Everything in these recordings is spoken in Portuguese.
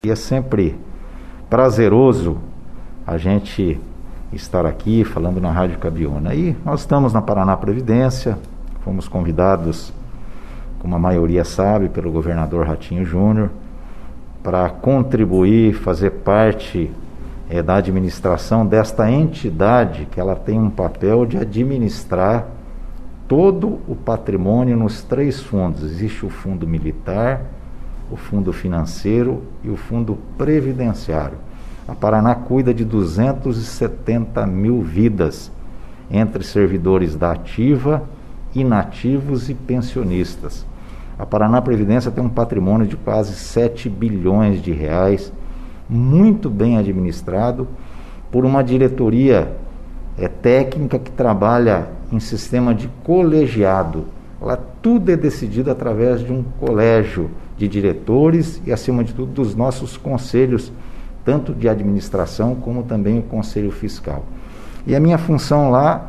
E é sempre prazeroso a gente estar aqui falando na Rádio Cabiúna. E nós estamos na Paraná Previdência, fomos convidados, como a maioria sabe, pelo governador Ratinho Júnior, para contribuir, fazer parte da administração desta entidade, que ela tem um papel de administrar todo o patrimônio nos 3 fundos. Existe o fundo militar, o fundo financeiro e o fundo previdenciário. A Paraná cuida de 270 mil vidas, entre servidores da ativa, inativos e pensionistas. A Paraná Previdência tem um patrimônio de quase 7 bilhões de reais, muito bem administrado por uma diretoria técnica que trabalha em sistema de colegiado. Lá tudo é decidido através de um colégio de diretores e, acima de tudo, dos nossos conselhos, tanto de administração como também o conselho fiscal. E a minha função lá,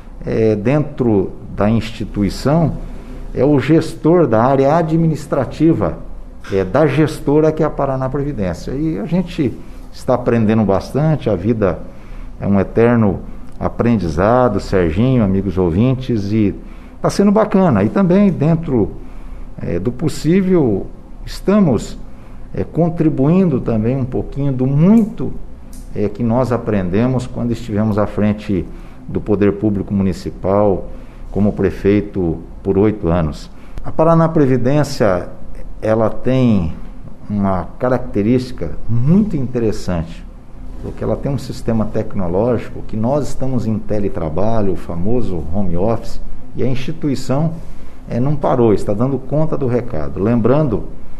dentro da instituição, é o gestor da área administrativa, da gestora que é a Paraná Previdência. E a gente está aprendendo bastante, a vida é um eterno aprendizado, Serginho, amigos ouvintes, e está sendo bacana. E também, dentro do possível, estamos contribuindo também um pouquinho do muito que nós aprendemos quando estivemos à frente do Poder Público Municipal como prefeito por 8 anos. A Paraná Previdência, ela tem uma característica muito interessante, porque ela tem um sistema tecnológico que nós estamos em teletrabalho, o famoso home office, e a instituição não parou, está dando conta do recado. Lembrando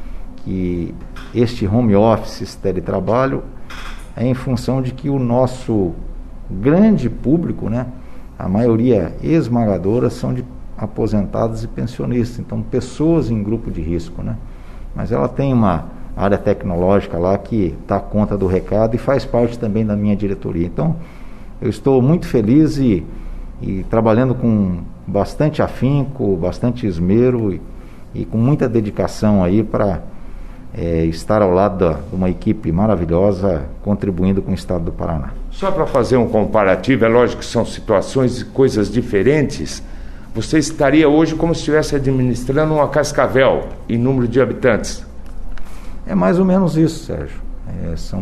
que este home office, esse teletrabalho, é em função de que o nosso grande público, a maioria esmagadora, são de aposentados e pensionistas, então pessoas em grupo de risco, Mas ela tem uma área tecnológica lá que dá conta do recado e faz parte também da minha diretoria. Então, eu estou muito feliz e trabalhando com bastante afinco, bastante esmero e com muita dedicação aí para estar ao lado de uma equipe maravilhosa, contribuindo com o estado do Paraná. Só para fazer um comparativo, é lógico que são situações e coisas diferentes. Você estaria hoje como se estivesse administrando uma Cascavel em número de habitantes? É mais ou menos isso, Sérgio. São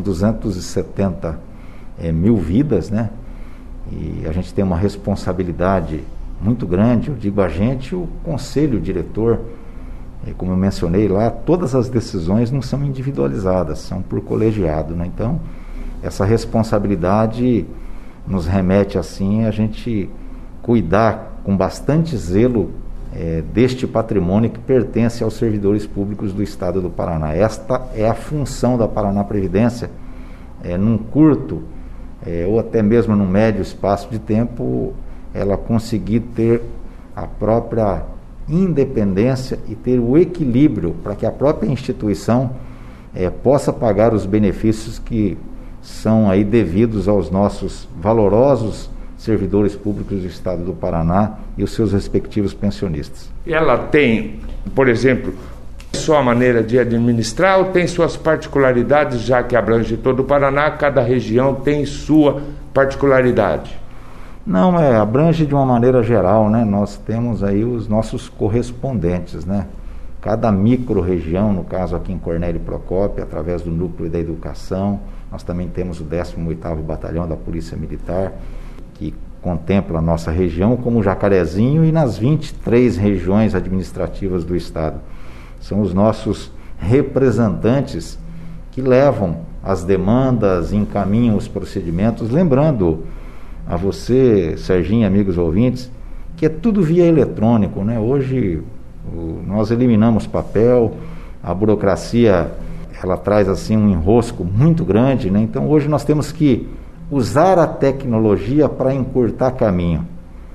270 mil vidas, E a gente tem uma responsabilidade muito grande. Eu digo a gente, o conselho diretor, como eu mencionei lá, todas as decisões não são individualizadas, são por colegiado, Então, essa responsabilidade nos remete assim a gente cuidar com bastante zelo deste patrimônio que pertence aos servidores públicos do estado do Paraná. Esta é a função da Paraná Previdência, num curto ou até mesmo num médio espaço de tempo, ela conseguir ter a própria independência e ter o equilíbrio para que a própria instituição possa pagar os benefícios que são aí devidos aos nossos valorosos servidores públicos do estado do Paraná e os seus respectivos pensionistas. E ela tem, por exemplo, sua maneira de administrar ou tem suas particularidades, já que abrange todo o Paraná, cada região tem sua particularidade? Não, abrange de uma maneira geral, Nós temos aí os nossos correspondentes, Cada micro-região, no caso aqui em Cornélio Procópio, através do Núcleo da Educação, nós também temos o 18º Batalhão da Polícia Militar, que contempla a nossa região como Jacarezinho e nas 23 regiões administrativas do estado. São os nossos representantes que levam as demandas, encaminham os procedimentos, lembrando a você, Serginho, amigos ouvintes, que é tudo via eletrônico, Hoje nós eliminamos papel, a burocracia ela traz assim um enrosco muito grande, Então hoje nós temos que usar a tecnologia para encurtar caminho.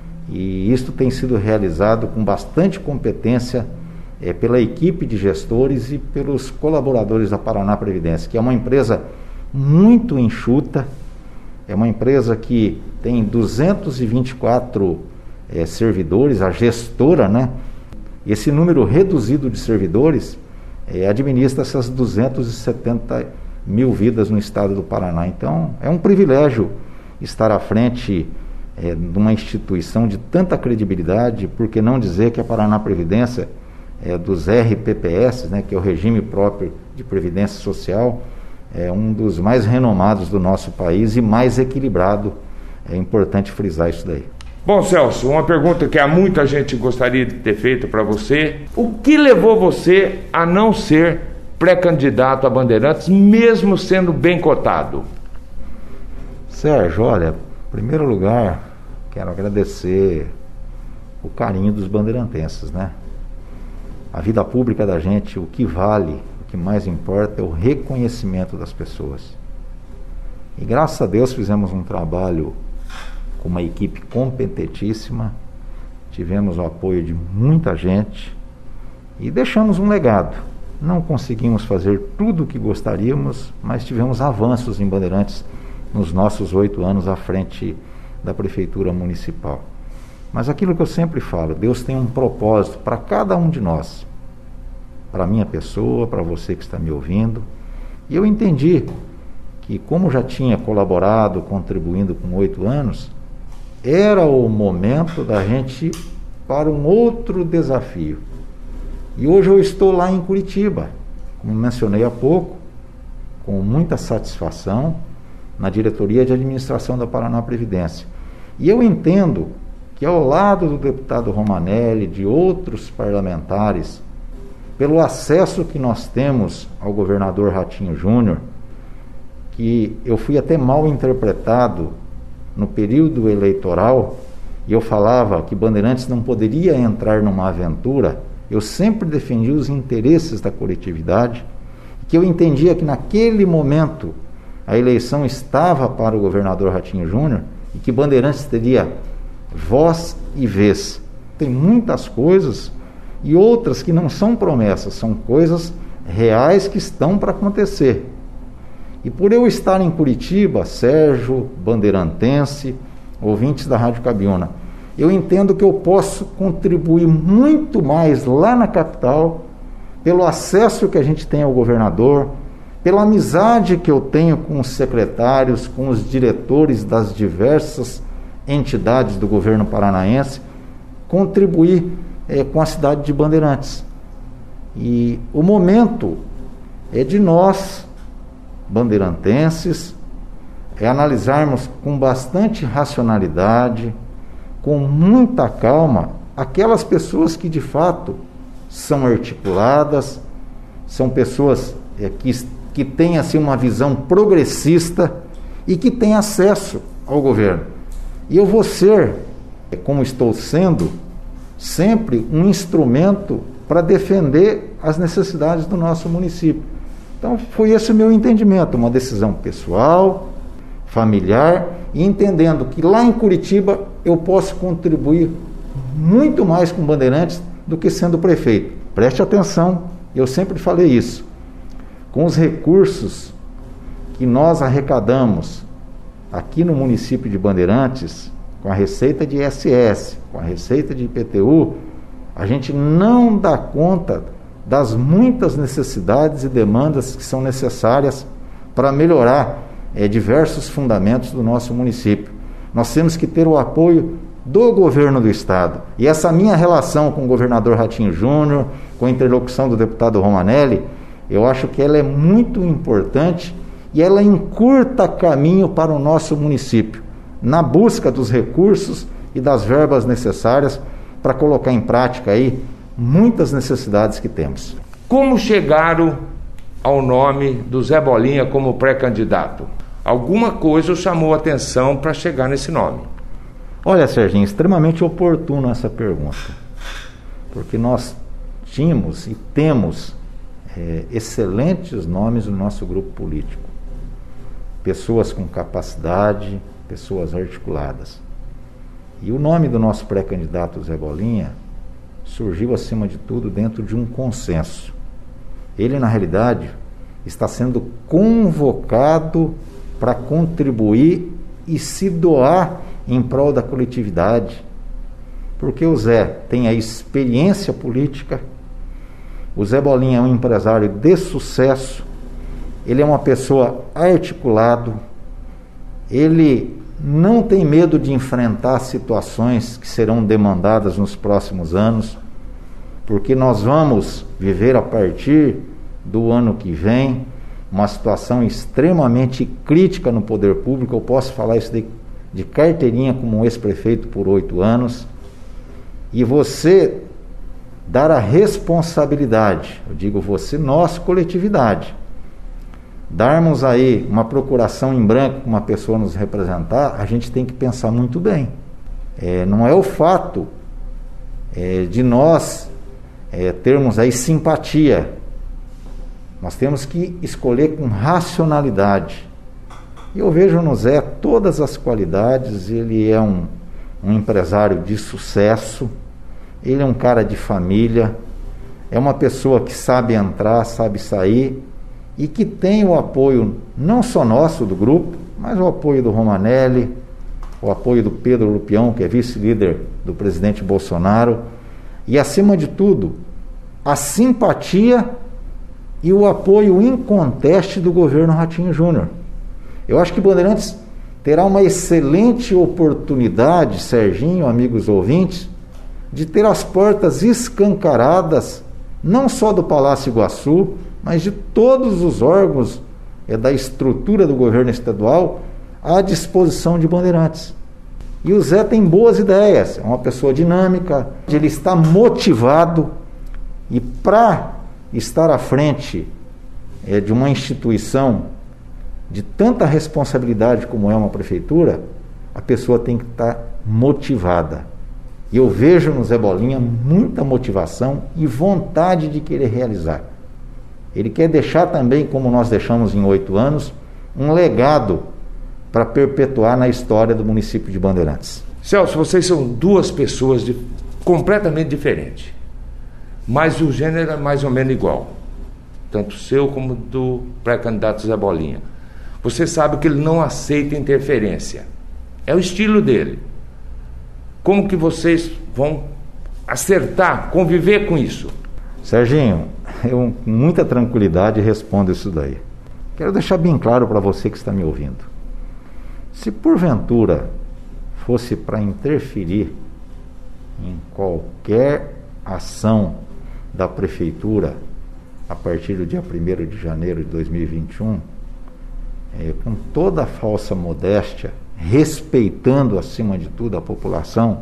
E isso tem sido realizado com bastante competência pela equipe de gestores e pelos colaboradores da Paraná Previdência, que é uma empresa muito enxuta, é uma empresa que tem 224 servidores, a gestora, Esse número reduzido de servidores administra essas 270 mil vidas no estado do Paraná. Então, é um privilégio estar à frente de uma instituição de tanta credibilidade, por que não dizer que a Paraná Previdência, dos RPPS, né, que é o Regime Próprio de Previdência Social, é um dos mais renomados do nosso país e mais equilibrado. É importante frisar isso daí. Bom, Celso, uma pergunta que há muita gente gostaria de ter feito para você. O que levou você a não ser pré-candidato a Bandeirantes, mesmo sendo bem cotado? Sérgio, olha, em primeiro lugar, quero agradecer o carinho dos bandeirantenses, né? A vida pública da gente, o que vale, o que mais importa é o reconhecimento das pessoas. E graças a Deus fizemos um trabalho com uma equipe competentíssima, tivemos o apoio de muita gente e deixamos um legado. Não conseguimos fazer tudo o que gostaríamos, mas tivemos avanços em Bandeirantes nos nossos 8 anos à frente da Prefeitura Municipal. Mas aquilo que eu sempre falo, Deus tem um propósito para cada um de nós, para a minha pessoa, para você que está me ouvindo, e eu entendi que, como já tinha colaborado, contribuindo com 8 anos, era o momento da gente ir para um outro desafio. E hoje eu estou lá em Curitiba, como mencionei há pouco, com muita satisfação, na diretoria de administração da Paraná Previdência. E eu entendo que, ao lado do deputado Romanelli, de outros parlamentares, pelo acesso que nós temos ao governador Ratinho Júnior, que eu fui até mal interpretado no período eleitoral, e eu falava que Bandeirantes não poderia entrar numa aventura. Eu sempre defendi os interesses da coletividade, que eu entendia que naquele momento a eleição estava para o governador Ratinho Júnior e que Bandeirantes teria voz e vez. Tem muitas coisas e outras que não são promessas, são coisas reais que estão para acontecer. E por eu estar em Curitiba, Sérgio, bandeirantense, ouvintes da Rádio Cabiúna, eu entendo que eu posso contribuir muito mais lá na capital, pelo acesso que a gente tem ao governador, pela amizade que eu tenho com os secretários, com os diretores das diversas entidades do governo paranaense, contribuir com a cidade de Bandeirantes. E o momento é de nós, bandeirantenses, analisarmos com bastante racionalidade, com muita calma, aquelas pessoas que de fato são articuladas, são pessoas que têm assim uma visão progressista e que têm acesso ao governo. E eu vou ser, como estou sendo, sempre um instrumento para defender as necessidades do nosso município. Então foi esse o meu entendimento, uma decisão pessoal, familiar, e entendendo que lá em Curitiba eu posso contribuir muito mais com Bandeirantes do que sendo prefeito. Preste atenção, eu sempre falei isso. Com os recursos que nós arrecadamos aqui no município de Bandeirantes, com a receita de ISS, com a receita de IPTU, a gente não dá conta das muitas necessidades e demandas que são necessárias para melhorar diversos fundamentos do nosso município. Nós temos que ter o apoio do governo do estado. E essa minha relação com o governador Ratinho Júnior, com a interlocução do deputado Romanelli, eu acho que ela é muito importante e ela encurta caminho para o nosso município, na busca dos recursos e das verbas necessárias para colocar em prática aí muitas necessidades que temos. Como chegaram ao nome do Zé Bolinha como pré-candidato? Alguma coisa chamou a atenção para chegar nesse nome? Olha, Serginho, extremamente oportuno essa pergunta, porque nós tínhamos e temos excelentes nomes no nosso grupo político, pessoas com capacidade, pessoas articuladas. E o nome do nosso pré-candidato Zé Bolinha surgiu, acima de tudo, dentro de um consenso. Ele, na realidade, está sendo convocado para contribuir e se doar em prol da coletividade, porque o Zé tem a experiência política, o Zé Bolinha é um empresário de sucesso, ele é uma pessoa articulado, ele não tem medo de enfrentar situações que serão demandadas nos próximos anos, porque nós vamos viver a partir do ano que vem uma situação extremamente crítica no poder público. Eu posso falar isso de carteirinha como ex-prefeito por 8 anos, e você dar a responsabilidade, eu digo você, nós, coletividade, darmos aí uma procuração em branco com uma pessoa nos representar, a gente tem que pensar muito bem. Não é o fato de nós termos aí simpatia, nós temos que escolher com racionalidade. E eu vejo no Zé todas as qualidades. Ele é um empresário de sucesso, ele é um cara de família, é uma pessoa que sabe entrar, sabe sair, e que tem o apoio não só nosso do grupo, mas o apoio do Romanelli, o apoio do Pedro Lupião, que é vice-líder do presidente Bolsonaro, e acima de tudo, a simpatia e o apoio inconteste do governo Ratinho Júnior. Eu acho que Bandeirantes terá uma excelente oportunidade, Serginho, amigos ouvintes, de ter as portas escancaradas, não só do Palácio Iguaçu, mas de todos os órgãos da estrutura do governo estadual à disposição de Bandeirantes. E o Zé tem boas ideias, é uma pessoa dinâmica, ele está motivado, e para estar à frente de uma instituição de tanta responsabilidade como é uma prefeitura, a pessoa tem que estar motivada. E eu vejo no Zé Bolinha muita motivação e vontade de querer realizar. Ele quer deixar também, como nós deixamos em 8 anos, um legado para perpetuar na história do município de Bandeirantes. Celso, vocês são duas pessoas completamente diferentes, mas o gênero é mais ou menos igual, tanto seu como do pré-candidato Zé Bolinha. Você sabe que ele não aceita interferência, é o estilo dele. Como que vocês vão acertar, conviver com isso? Serginho, eu com muita tranquilidade respondo isso daí. Quero deixar bem claro para você que está me ouvindo. Se porventura fosse para interferir em qualquer ação da prefeitura a partir do dia 1º de janeiro de 2021, com toda a falsa modéstia, respeitando acima de tudo a população,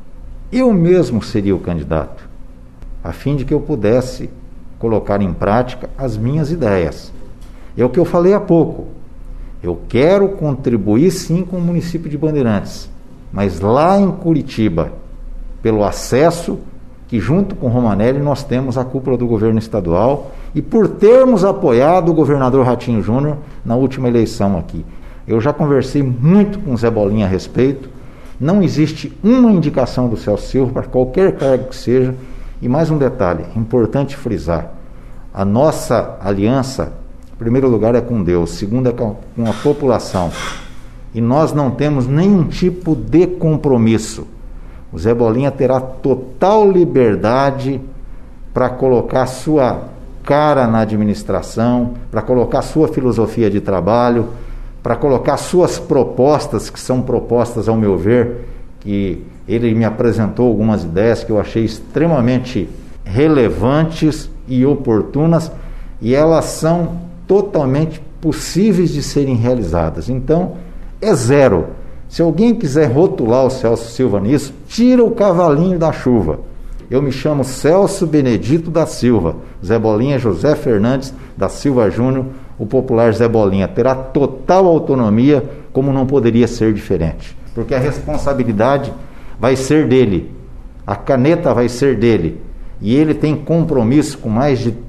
eu mesmo seria o candidato, a fim de que eu pudesse colocar em prática as minhas ideias. É o que eu falei há pouco. Eu quero contribuir sim com o município de Bandeirantes, mas lá em Curitiba, pelo acesso que junto com o Romanelli nós temos a cúpula do governo estadual e por termos apoiado o governador Ratinho Júnior na última eleição aqui. Eu já conversei muito com o Zé Bolinha a respeito, não existe uma indicação do Celso Silva para qualquer cargo que seja. E mais um detalhe, importante frisar, a nossa aliança, em primeiro lugar é com Deus, segundo é com a população, e nós não temos nenhum tipo de compromisso. O Zé Bolinha terá total liberdade para colocar sua cara na administração, para colocar sua filosofia de trabalho, para colocar suas propostas, que são propostas, ao meu ver, que ele me apresentou algumas ideias que eu achei extremamente relevantes e oportunas, e elas são totalmente possíveis de serem realizadas. Então, é zero. Se alguém quiser rotular o Celso Silva nisso, tira o cavalinho da chuva. Eu me chamo Celso Benedito da Silva. Zé Bolinha José Fernandes da Silva Júnior, o popular Zé Bolinha. Terá total autonomia, como não poderia ser diferente. Porque a responsabilidade vai ser dele, a caneta vai ser dele, e ele tem compromisso com mais de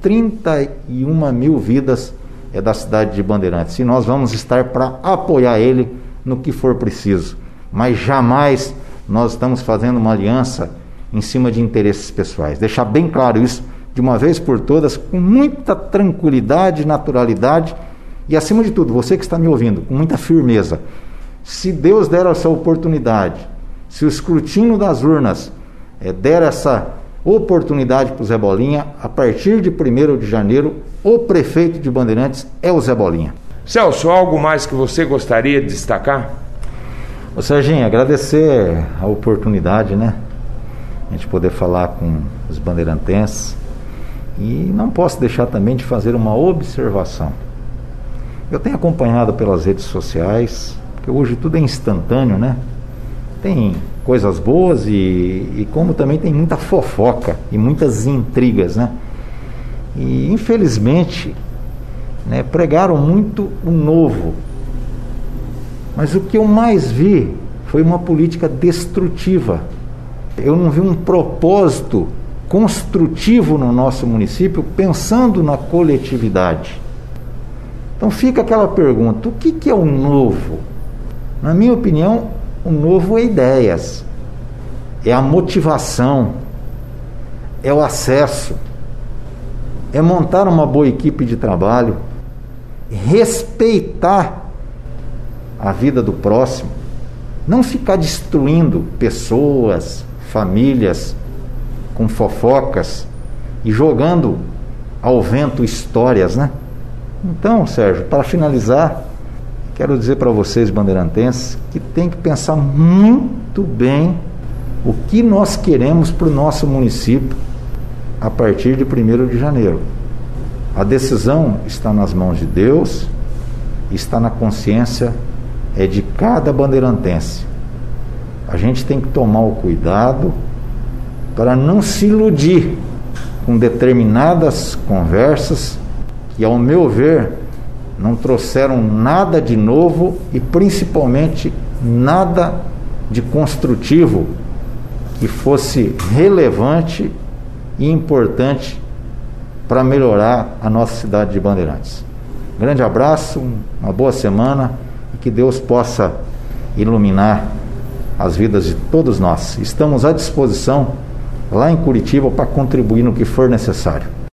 31 mil vidas da cidade de Bandeirantes, e nós vamos estar para apoiar ele no que for preciso, mas jamais nós estamos fazendo uma aliança em cima de interesses pessoais. Deixar bem claro isso de uma vez por todas, com muita tranquilidade, naturalidade, e acima de tudo, você que está me ouvindo, com muita firmeza. Se Deus der essa oportunidade, se o escrutínio das urnas der essa oportunidade para o Zé Bolinha, a partir de 1º de janeiro, o prefeito de Bandeirantes é o Zé Bolinha. Celso, algo mais que você gostaria de destacar? Ô Serginho, agradecer a oportunidade, né? A gente poder falar com os bandeirantenses. E não posso deixar também de fazer uma observação. Eu tenho acompanhado pelas redes sociais, porque hoje tudo é instantâneo, né? Tem coisas boas e como também tem muita fofoca e muitas intrigas, né? E infelizmente, né, pregaram muito o novo. Mas o que eu mais vi foi uma política destrutiva. Eu não vi um propósito construtivo no nosso município, pensando na coletividade. Então fica aquela pergunta: o que é o novo? Na minha opinião, o novo é ideias, é a motivação, é o acesso, é montar uma boa equipe de trabalho, respeitar a vida do próximo, não ficar destruindo pessoas, famílias, com fofocas e jogando ao vento histórias, né? Então, Sérgio, para finalizar, quero dizer para vocês, bandeirantenses, que tem que pensar muito bem o que nós queremos para o nosso município a partir de 1º de janeiro. A decisão está nas mãos de Deus, está na consciência de cada bandeirantense. A gente tem que tomar o cuidado para não se iludir com determinadas conversas que, ao meu ver, não trouxeram nada de novo e principalmente nada de construtivo que fosse relevante e importante para melhorar a nossa cidade de Bandeirantes. Grande abraço, uma boa semana e que Deus possa iluminar as vidas de todos nós. Estamos à disposição lá em Curitiba para contribuir no que for necessário.